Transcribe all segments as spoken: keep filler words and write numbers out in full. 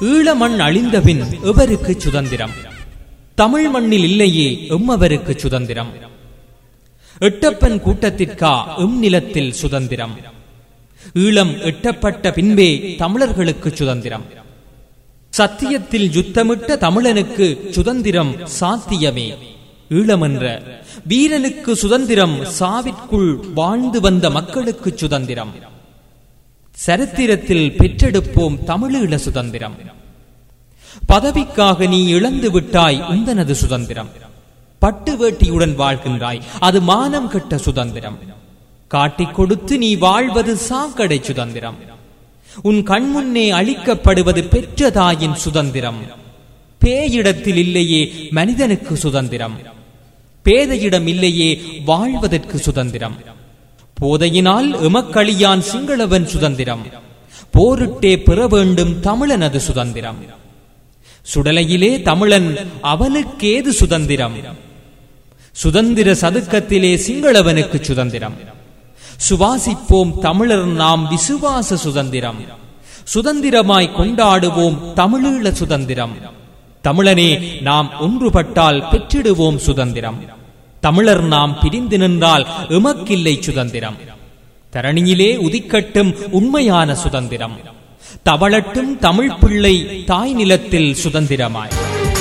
ஈழமண் அழிந்தபின் எவருக்கு சுதந்திரம்? தமிழ் மண்ணில் இல்லையே எம்மவருக்கு சுதந்திரம்? எட்டப்பன் கூட்டத்திற்கா எம் நிலத்தில் சுதந்திரம்? ஈழம் எட்டப்பட்ட பின்பே தமிழர்களுக்கு சுதந்திரம். சத்தியத்தில் யுத்தமிட்ட தமிழனுக்கு சுதந்திரம் சாத்தியமே. ஈழமென்ற வீரனுக்கு சுதந்திரம், சாவிற்குள் வாழ்ந்து வந்த மக்களுக்கு சுதந்திரம். சரித்திரத்தில் பெற்றெடுப்போம் தமிழீழ சுதந்திரம். பதவிக்காக நீ இழந்து விட்டாய் உந்தனது சுதந்திரம். பட்டு வேட்டியுடன் வாழ்கின்றாய், அது மானம் கெட்ட சுதந்திரம். காட்டிக் கொடுத்து நீ வாழ்வது சாக்கடை சுதந்திரம். உன் கண்முன்னே அளிக்கப்படுவது பெற்ற தாயின் சுதந்திரம். பேயிடத்தில் இல்லையே மனிதனுக்கு சுதந்திரம். பேதையிடம் இல்லையே வாழ்வதற்கு சுதந்திரம். போதையினால் எமக்களியான் சிங்களவன் சுதந்திரம். போரிட்டே பெற வேண்டும் தமிழனது சுதந்திரம். சுடலையிலே தமிழன், அவனுக்கேது சுதந்திரம்? சுதந்திர சதுக்கத்திலே சிங்களவனுக்கு சுதந்திரம். சுவாசிப்போம் தமிழர் நாம் விசுவாச சுதந்திரம். சுதந்திரமாய் கொண்டாடுவோம் தமிழீழ சுதந்திரம். தமிழனே நாம் ஒன்றுபட்டால் பெற்றிடுவோம் சுதந்திரம். தமிழர் நாம் பிரிந்து நின்றால் எமக்கில்லை சுதந்திரம். தரணியிலே உதிக்கட்டும் உண்மையான சுதந்திரம். தவளட்டும் தமிழ் பிள்ளை தாய் நிலத்தில் சுதந்திரமாய்.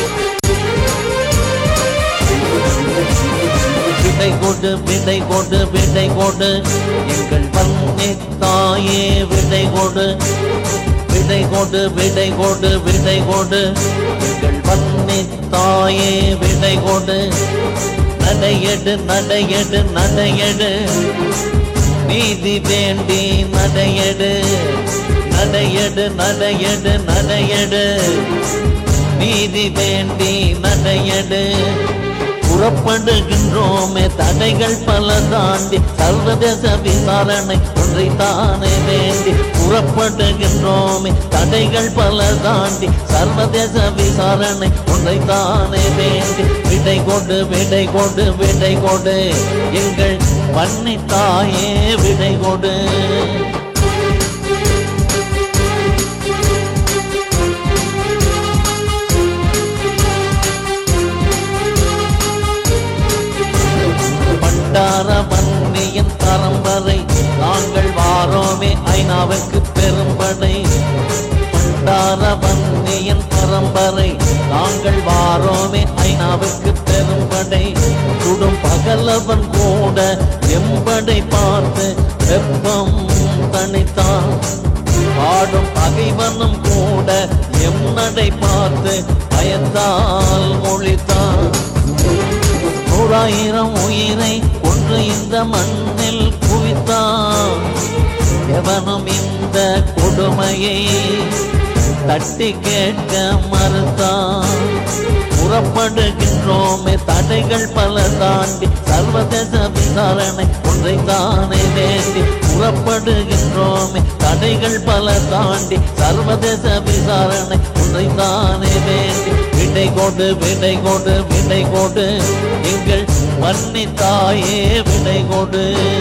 விடை கொடு விடை கொடு விடை கொடு எங்கள் வன்னி தாயே, விடை கொடு விடை கொடு விடை கொடு விடை கொடு எங்கள் வன்னி தாயே, விடை கொடு. நடையெடு நடையெடு நடையெடு நீதி வேண்டி நடையெடு. நடையெடு நடையெடு நடையெடு நீதி வேண்டி நடையெடு. புறப்படுகின்றோமே தடைகள் பல தாண்டி, சர்வதேச விசாரணை ஒன்றை தானே வேண்டி. புறப்படுகின்றோமே தடைகள் பல தாண்டி, சர்வதேச விசாரணை ஒன்றை தானே வேண்டி. விடை கொடு விடை கொடு விடை கொடு எங்கள் வன்னி தாயே, விடை கொடு. வன்னியின் பரம்பரை நாங்கள் வாரோமே ஐநாவுக்கு பெரும்படை. பண்டார வன்னியின் பரம்பரை நாங்கள் வாரோமே ஐநாவுக்கு பெரும்படை. சுடும் பகலவன் கூட எம்படை பார்த்து வெப்பம் தனித்தான். பாடும் பகைவனும் கூட எம் நடை பார்த்து பயத்தால் மொழித்தான். நூறாயிரம் உயிரை ஒன்று இந்த மண்ணில் குவித்தான். எவனும் இந்த கொடுமையை தட்டி கேட்க மறுத்தான். புறப்படுகின்றோமே தடைகள் பல தாண்டி, சர்வதேச விசாரணை ஒன்றை தானே வேண்டி. புறப்படுகின்றோமே தடைகள் பல தாண்டி, சர்வதேச விசாரணை ஒன்றை தானே வேண்டி. விடை கொடு விடை கொடு விடை கொடு எங்கள் வன்னி தாயே, விடை கொடு.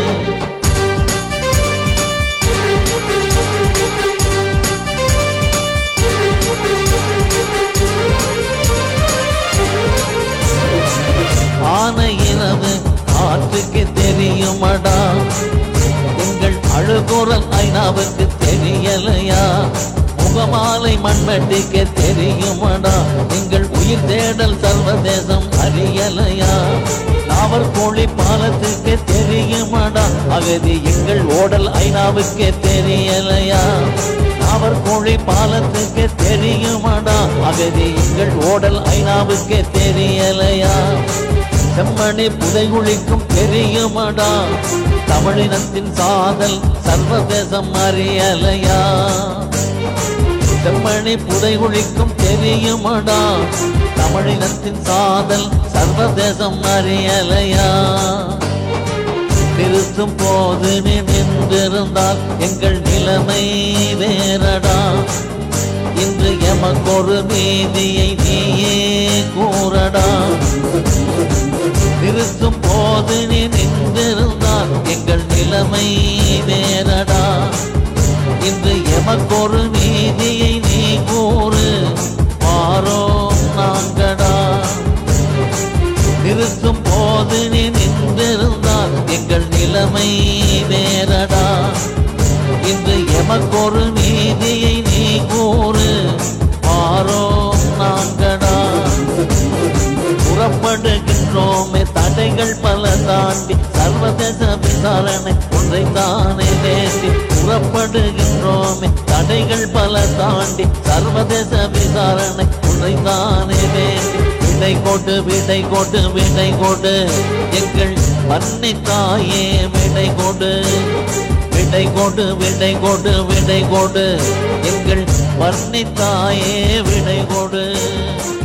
ஆன இரவு காற்றுக்கு தெரியுமடா, எங்கள் அழுகுரல் ஐநாவுக்கு தெரியலையா? முகமாலை மண்வெட்டிக்கு தெரியுமடா, எங்கள் உயிர் தேடல் சர்வதேசம் அறியலையா? நாவற்கோழி பாலத்துக்கு தெரியுமடா, அகதி எங்கள் ஓடல் ஐநாவுக்கு தெரியலையா? நாவற்கோழி பாலத்துக்கு தெரியுமடா, அகதி எங்கள் ஓடல் ஐநாவுக்கு தெரியலையா? செம்மணி புதைகுழிக்கும் தெரியுமடா, தமிழினத்தின் சாதல் சர்வதேசம் அறியலையா? செம்மணி புதைகுழிக்கும் தெரியுமடா, தமிழினத்தின் சாதல் சர்வதேசம் அறியலையா? நிறுத்தும் போது நீ நின்றிருந்தால் எங்கள் நிலைமை வேறடா. இன்று எமக்கொரு நீதியை நீயே கூறடா. நிறுத்தும் போது நீ நின்றிருந்தால் எங்கள் நிலைமை வேறடா. இன்று எமக்கொரு நீதியை நீ கூறு மாறோம் நாங்கடா. நிறுத்தும் போது நீ நின்றிருந்தால் எங்கள் நிலைமை வேறடா. இன்று எமக்கொரு நீதியை நீ கூறு மாறோம் நாங்கடா. புறப்படுகின்றோமே தடைகள் பல தாண்டி சர்வதேச விசாரணை ஒன்றைத்தானே வேண்டி. புறப்படுகின்றோமே தடைகள் பல தாண்டி சர்வதேச விசாரணை ஒன்றைத்தானே வேண்டி. விடை கொடு விடை கொடு விடை கொடு எங்கள் மன்னித்தாயே விடை கொடு. விடை கொடு விடை கொடு விடை கொடு எங்கள் மன்னித்தாயே விடை கொடு.